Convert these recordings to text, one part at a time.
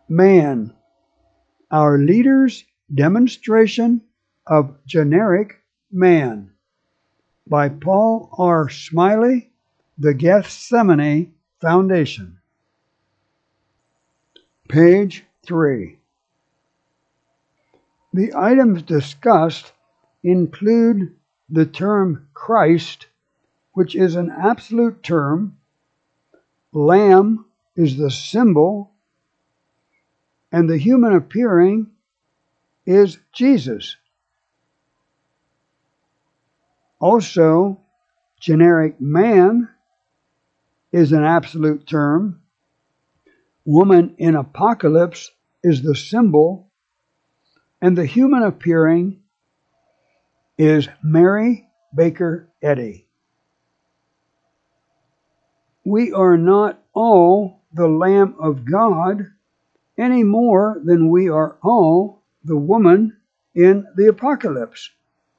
Man, our leader's demonstration of generic man, by Paul R. Smiley, the Gethsemane Foundation. Page 3. The items discussed include the term Christ, which is an absolute term. Lamb is the symbol, and the human appearing is Jesus. Also, generic man is an absolute term. Woman in Apocalypse is the symbol, and the human appearing is Mary Baker Eddy. We are not all the Lamb of God any more than we are all the woman in the Apocalypse.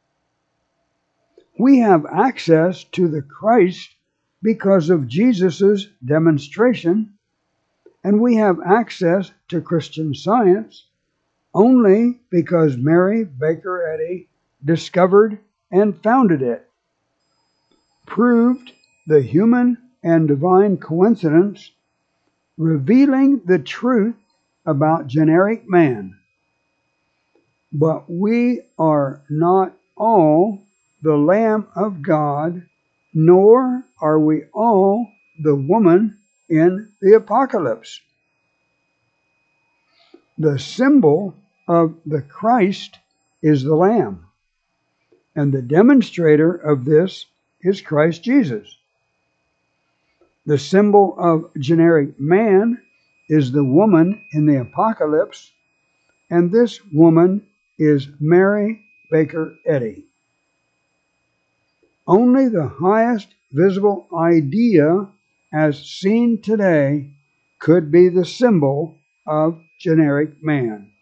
We have access to the Christ because of Jesus' demonstration, and we have access to Christian Science only because Mary Baker Eddy discovered and founded it, proved the human and divine coincidence, revealing the truth about generic man. But we are not all the Lamb of God, nor are we all the woman in the Apocalypse. The symbol of the Christ is the Lamb, and the demonstrator of this is Christ Jesus. The symbol of generic man is the woman in the Apocalypse, and this woman is Mary Baker Eddy. Only the highest visible idea as seen today could be the symbol of generic man.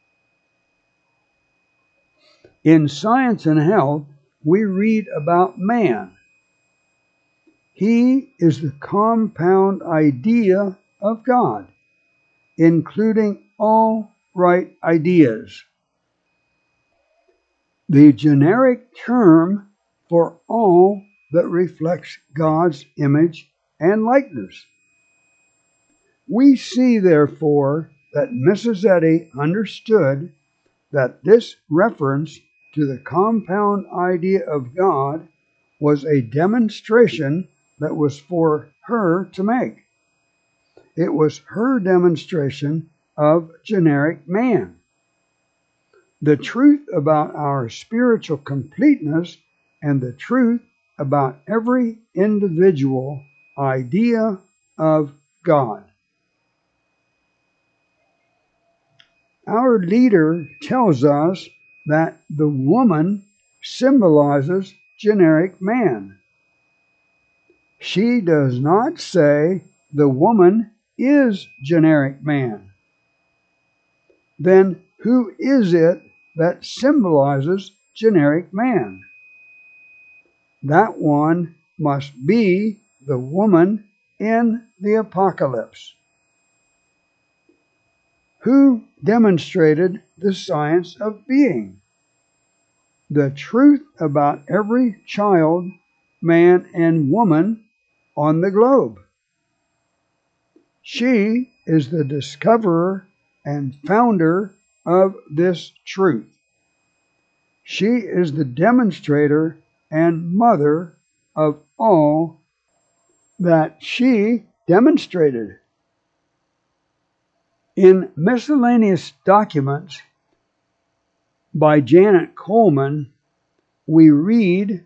In Science and Health, we read about man. He is the compound idea of God, including all right ideas. The generic term for all that reflects God's image and likeness. We see, therefore, that Mrs. Eddy understood that this reference to the compound idea of God was a demonstration that was for her to make. It was her demonstration of generic man. The truth about our spiritual completeness and the truth about every individual idea of God. Our leader tells us that the woman symbolizes generic man. She does not say the woman is generic man. Then who is it that symbolizes generic man? That one must be the woman in the Apocalypse. Who demonstrated the science of being? The truth about every child, man, and woman on the globe. She is the discoverer and founder of this truth. She is the demonstrator and mother of all that she demonstrated. In Miscellaneous Documents by Janet Coleman, we read,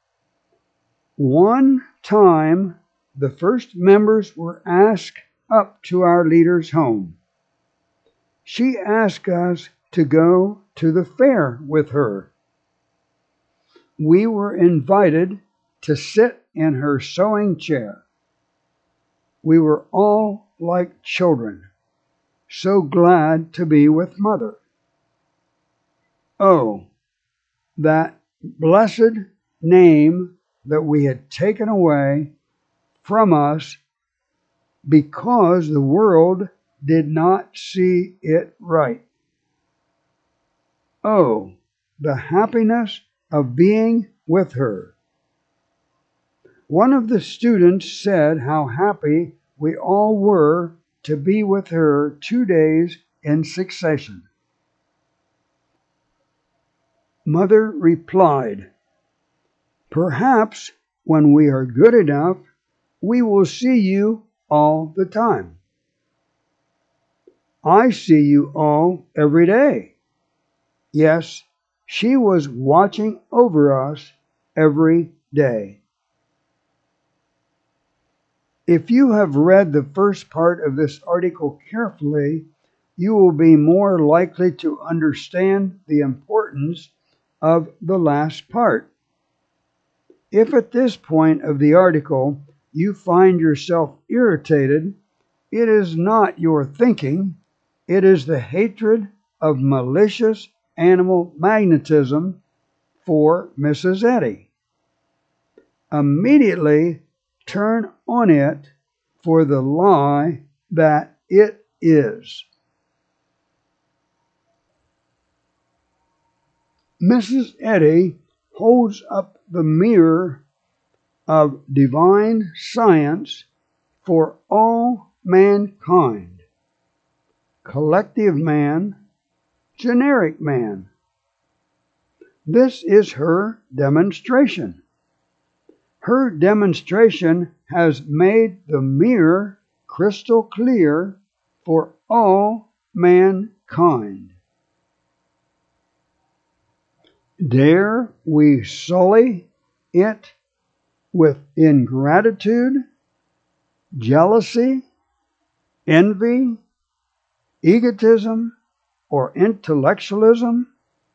one time the first members were asked up to our leader's home. She asked us to go to the fair with her. We were invited to sit in her sewing chair. We were all like children, so glad to be with Mother. Oh, that blessed name that we had taken away from us because the world did not see it right. Oh, the happiness of being with her. One of the students said how happy we all were to be with her 2 days in succession. Mother replied, "Perhaps when we are good enough, we will see you all the time." "I see you all every day." Yes, she was watching over us every day. If you have read the first part of this article carefully, you will be more likely to understand the importance of the last part. If at this point of the article you find yourself irritated, it is not your thinking, it is the hatred of malicious animal magnetism for Mrs. Eddy. Immediately turn on it for the lie that it is. Mrs. Eddy holds up the mirror of divine science for all mankind, collective man, generic man. This is her demonstration. Her demonstration has made the mirror crystal clear for all mankind. Dare we sully it with ingratitude, jealousy, envy, egotism, or intellectualism?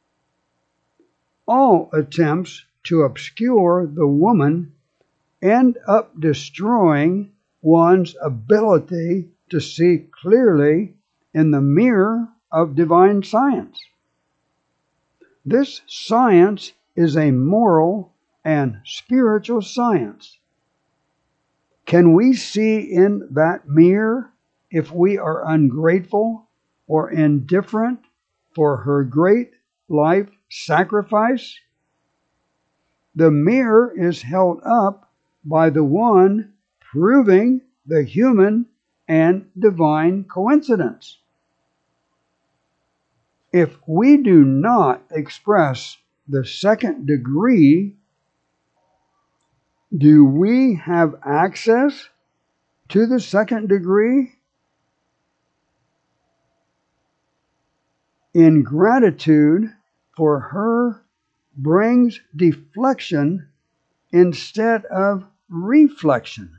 All attempts to obscure the woman end up destroying one's ability to see clearly in the mirror of divine science. This science is a moral and spiritual science. Can we see in that mirror if we are ungrateful or indifferent for her great life sacrifice? The mirror is held up by the one proving the human and divine coincidence. If we do not express the second degree, do we have access to the second degree? Ingratitude for her brings deflection instead of reflection.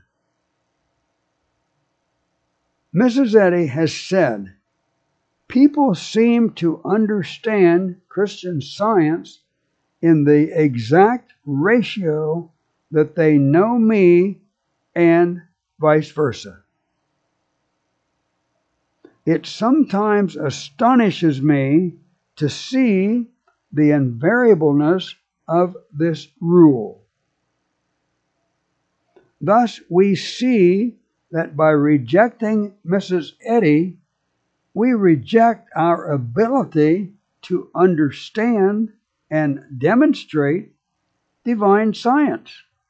Mrs. Eddy has said, "People seem to understand Christian Science in the exact ratio that they know me and vice versa. It sometimes astonishes me to see the invariableness of this rule. Thus we see that by rejecting Mrs. Eddy, we reject our ability to understand and demonstrate divine science.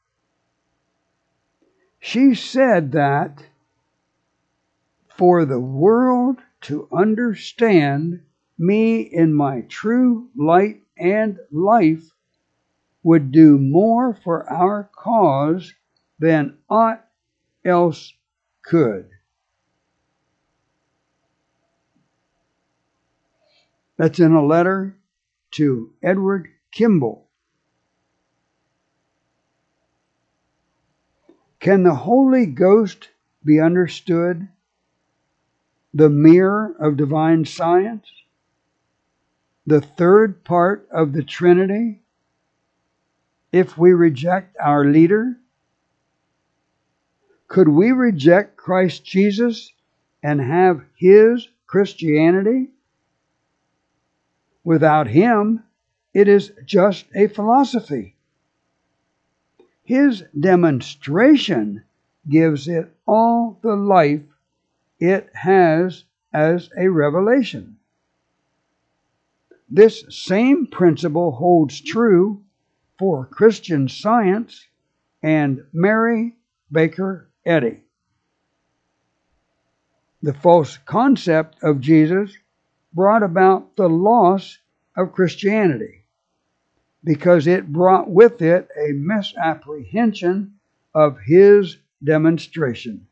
She said that for the world to understand me in my true light and life would do more for our cause than aught else could." That's in a letter to Edward Kimball. Can the Holy Ghost be understood? The mirror of divine science? The third part of the Trinity? If we reject our leader? Could we reject Christ Jesus and have His Christianity? Without Him, it is just a philosophy. His demonstration gives it all the life it has as a revelation. This same principle holds true for Christian Science and Mary Baker Eddy. The false concept of Jesus brought about the loss of Christianity because it brought with it a misapprehension of his demonstration.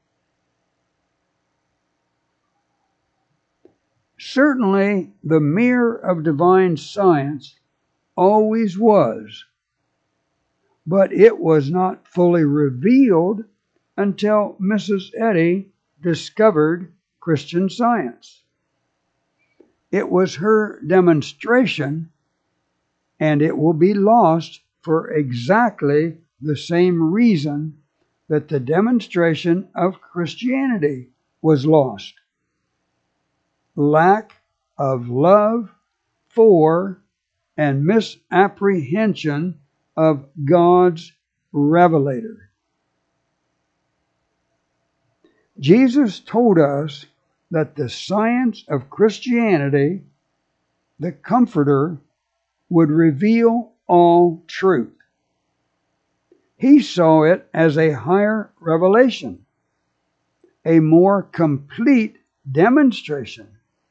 Certainly, the mirror of divine science always was, but it was not fully revealed until Mrs. Eddy discovered Christian Science. It was her demonstration, and it will be lost for exactly the same reason that the demonstration of Christianity was lost: lack of love for and misapprehension of God's revelator. Jesus told us that the science of Christianity, the Comforter, would reveal all truth. He saw it as a higher revelation, a more complete demonstration.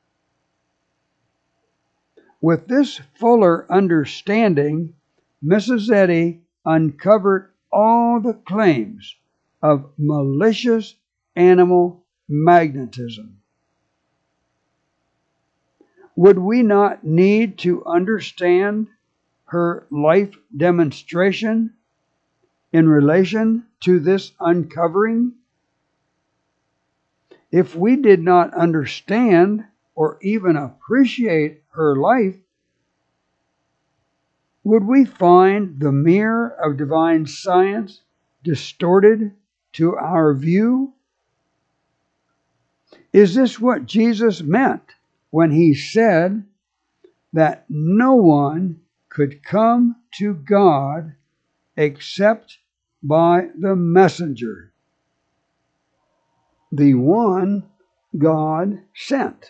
With this fuller understanding, Mrs. Eddy uncovered all the claims of malicious animal magnetism. Would we not need to understand her life demonstration in relation to this uncovering? If we did not understand or even appreciate her life, would we find the mirror of divine science distorted to our view? Is this what Jesus meant when he said that no one could come to God except by the messenger, the one God sent?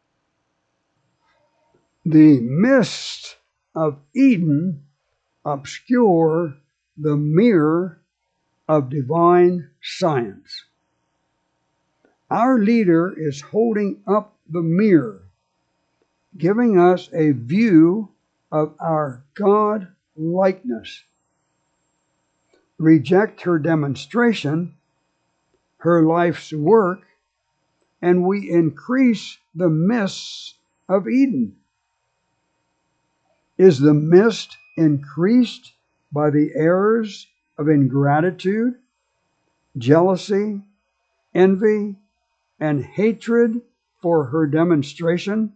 The mists of Eden obscure the mirror of divine science. Our leader is holding up the mirror, giving us a view of our God likeness. Reject her demonstration, her life's work, and we increase the mists of Eden. Is the mist increased by the errors of ingratitude, jealousy, envy, and hatred for her demonstration?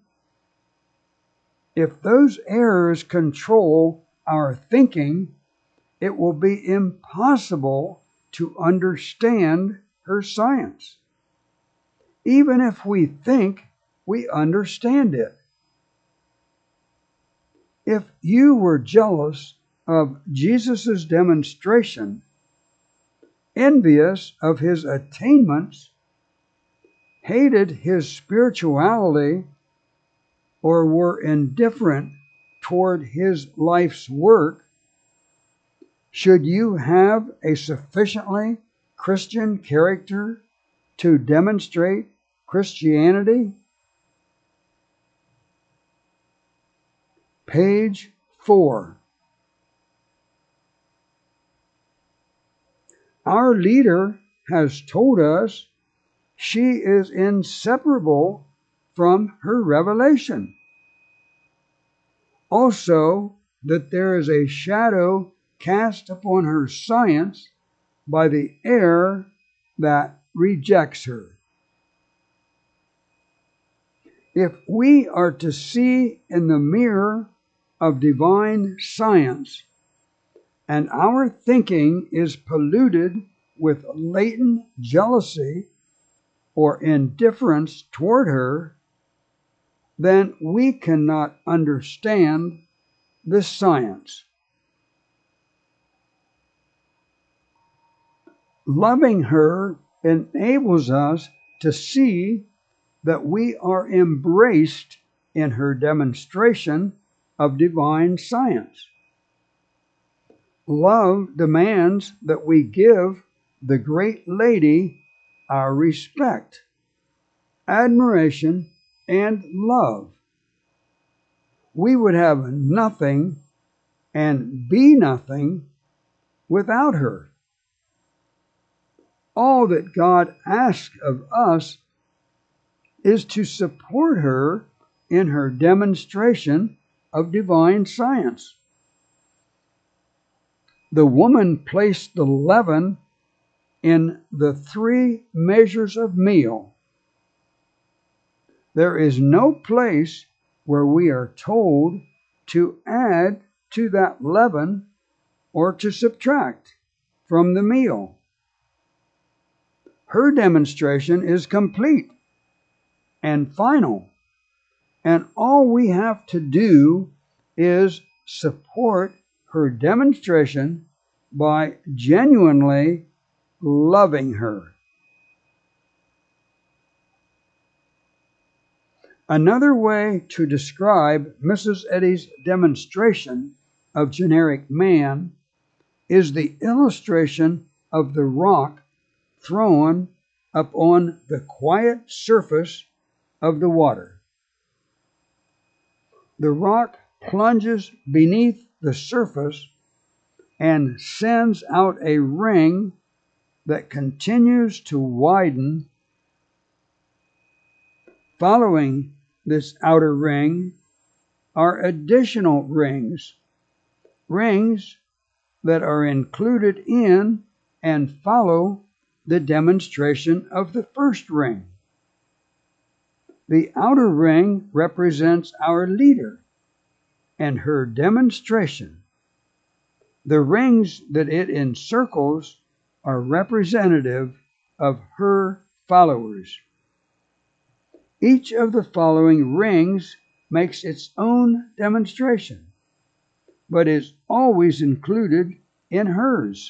If those errors control our thinking, it will be impossible to understand her science, even if we think we understand it. If you were jealous of Jesus' demonstration, envious of his attainments, hated his spirituality, or were indifferent toward his life's work, should you have a sufficiently Christian character to demonstrate Christianity? Page 4. Our leader has told us she is inseparable from her revelation. Also, that there is a shadow cast upon her science by the error that rejects her. If we are to see in the mirror of divine science, and our thinking is polluted with latent jealousy or indifference toward her, then we cannot understand this science. Loving her enables us to see that we are embraced in her demonstration of divine science. Love demands that we give the great lady our respect, admiration, and love. We would have nothing and be nothing without her. All that God asks of us is to support her in her demonstration of divine science. The woman placed the leaven in the 3 measures of meal. There is no place where we are told to add to that leaven or to subtract from the meal. Her demonstration is complete and final, and all we have to do is support her demonstration by genuinely loving her. Another way to describe Mrs. Eddy's demonstration of generic man is the illustration of the rock thrown upon the quiet surface of the water. The rock plunges beneath the surface and sends out a ring that continues to widen. Following this outer ring are additional rings that are included in and follow the demonstration of the first ring. The outer ring represents our leader and her demonstration. The rings that it encircles are representative of her followers. Each of the following rings makes its own demonstration, but is always included in hers.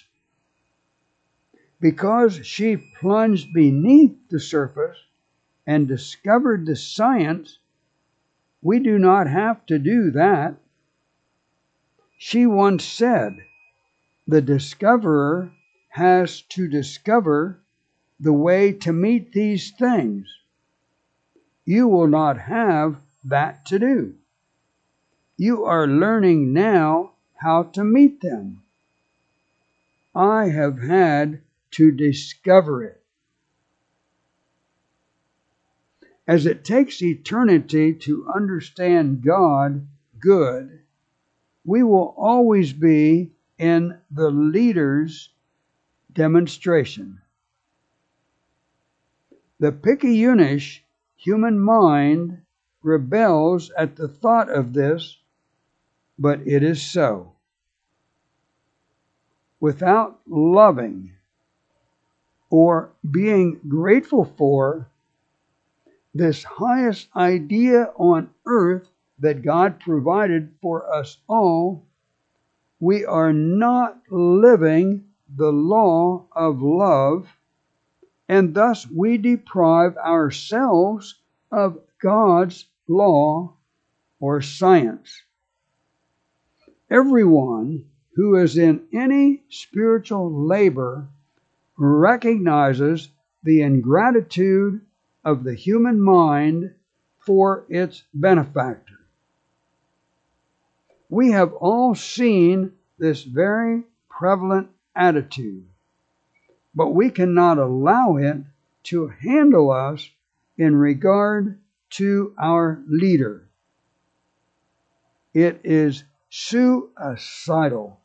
Because she plunged beneath the surface and discovered the science, we do not have to do that. She once said, "The discoverer has to discover the way to meet these things. You will not have that to do. You are learning now how to meet them. I have had to discover it." As it takes eternity to understand God good, we will always be in the leader's demonstration. The picayunish human mind rebels at the thought of this, but it is so. Without loving or being grateful for this highest idea on earth that God provided for us all, we are not living the law of love, and thus we deprive ourselves of God's law or science. Everyone who is in any spiritual labor recognizes the ingratitude of the human mind for its benefactor. We have all seen this very prevalent attitude, but we cannot allow it to handle us in regard to our leader. It is suicidal.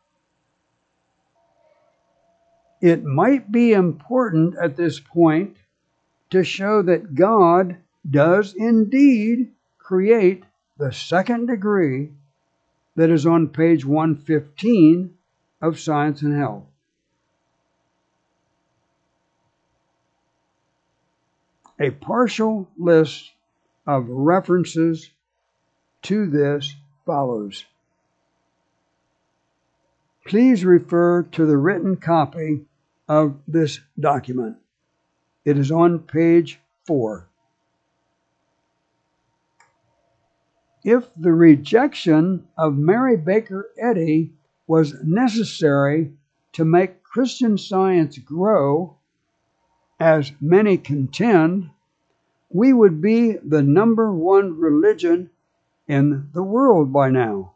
It might be important at this point to show that God does indeed create the second degree that is on page 115 of Science and Health. A partial list of references to this follows. Please refer to the written copy of this document. It is on page 4. If the rejection of Mary Baker Eddy was necessary to make Christian Science grow, as many contend, we would be the #1 religion in the world by now.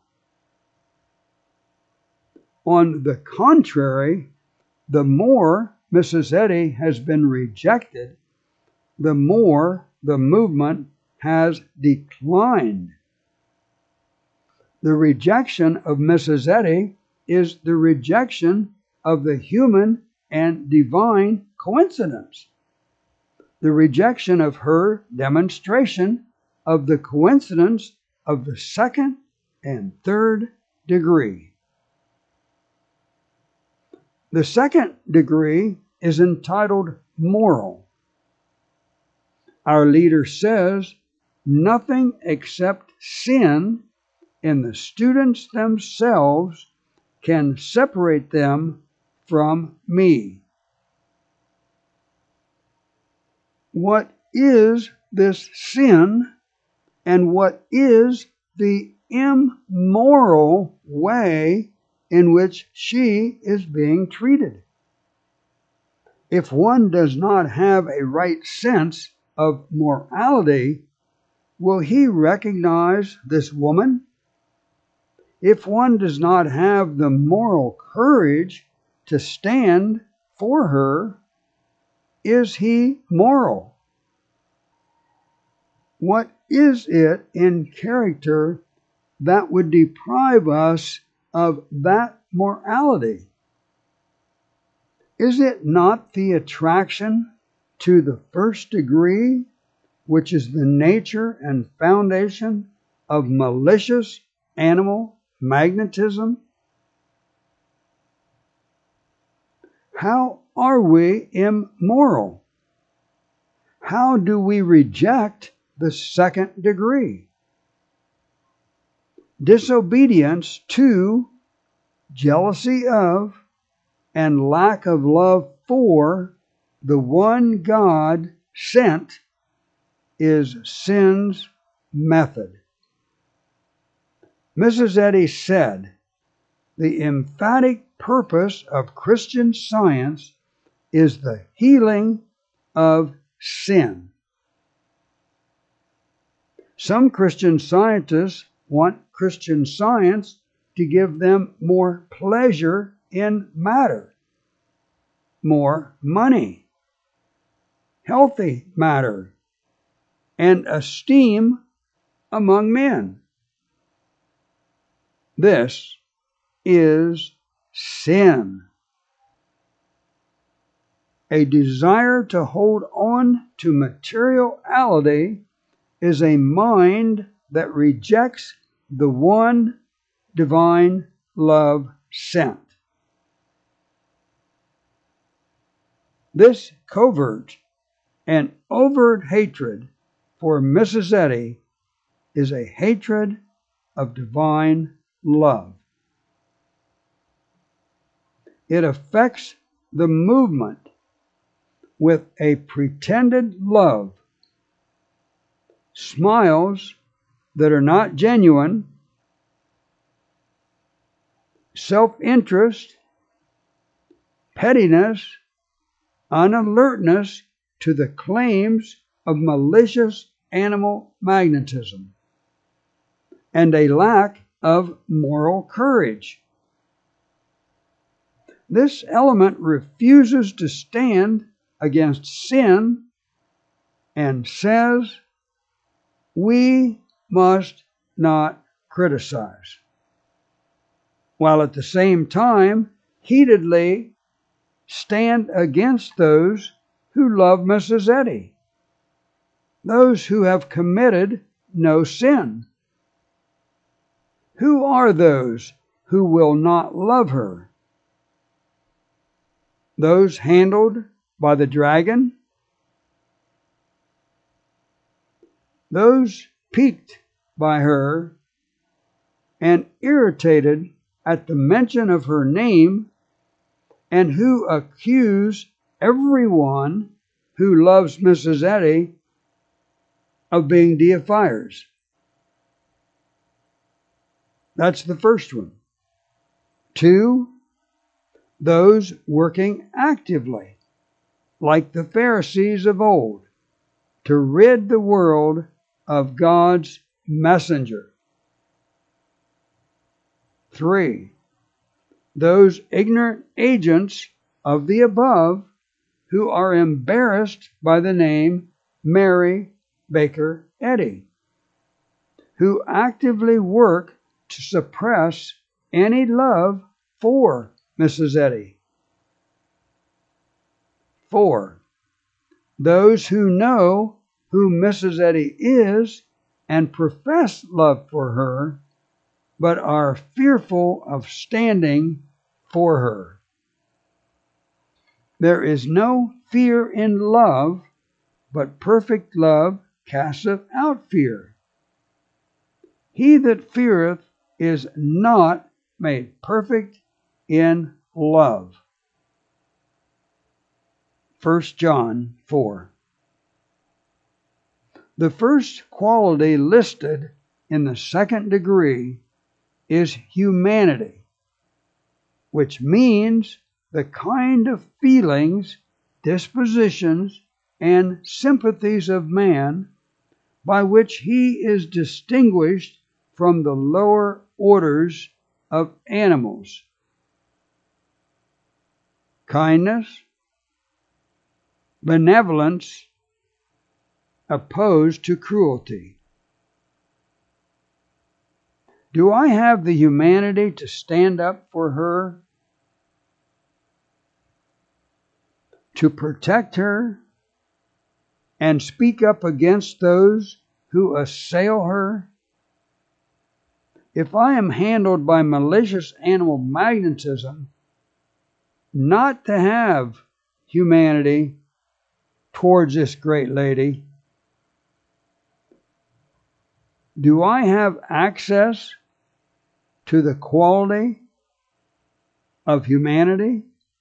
On the contrary, the more Mrs. Eddy has been rejected, the more the movement has declined. The rejection of Mrs. Eddy is the rejection of the human and divine coincidence. The rejection of her demonstration of the coincidence of the second and third degree. The second degree is entitled moral. Our leader says nothing except sin in the students themselves can separate them from me. What is this sin, and what is the immoral way in which she is being treated? If one does not have a right sense of morality, will he recognize this woman? If one does not have the moral courage to stand for her, is he moral? What is it in character that would deprive us of that morality? Is it not the attraction to the first degree, which is the nature and foundation of malicious animal magnetism? How are we immoral? How do we reject the second degree? Disobedience to, jealousy of, and lack of love for the one God sent is sin's method. Mrs. Eddy said, "The emphatic purpose of Christian Science is the healing of sin." Some Christian scientists want Christian Science to give them more pleasure in matter, more money, healthy matter, and esteem among men. This is sin. A desire to hold on to materiality is a mind that rejects the one divine love sent. This covert and overt hatred for Mrs. Eddy is a hatred of divine love. It affects the movement with a pretended love, smiles that are not genuine, self-interest, pettiness, unalertness to the claims of malicious animal magnetism, and a lack of moral courage. This element refuses to stand against sin and says, we must not criticize, while at the same time heatedly stand against those who love Mrs. Eddy, those who have committed no sin. Who are those who will not love her? Those handled by the dragon? Those piqued by her and irritated at the mention of her name, and who accuse everyone who loves Mrs. Eddy of being deifiers? That's the first one. 2, those working actively, like the Pharisees of old, to rid the world of God's messenger. 3, those ignorant agents of the above who are embarrassed by the name Mary Baker Eddy, who actively work to suppress any love for Mrs. Eddy. 4, those who know who Mrs. Eddy is and profess love for her, but are fearful of standing for her. There is no fear in love, but perfect love casteth out fear. He that feareth is not made perfect in love. 1 John 4. The first quality listed in the second degree is humanity, which means the kind of feelings, dispositions, and sympathies of man by which he is distinguished from the lower orders of animals. Kindness, benevolence, opposed to cruelty. Do I have the humanity to stand up for her, to protect her, and speak up against those who assail her? If I am handled by malicious animal magnetism, not to have humanity towards this great lady, do I have access to the quality of humanity?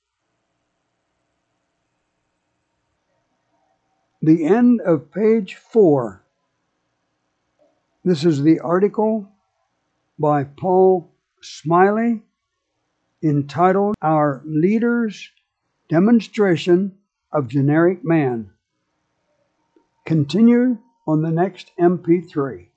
The end of page 4. This is the article by Paul Smiley entitled Our Leader's Demonstration of Generic Man. Continue on the next MP3.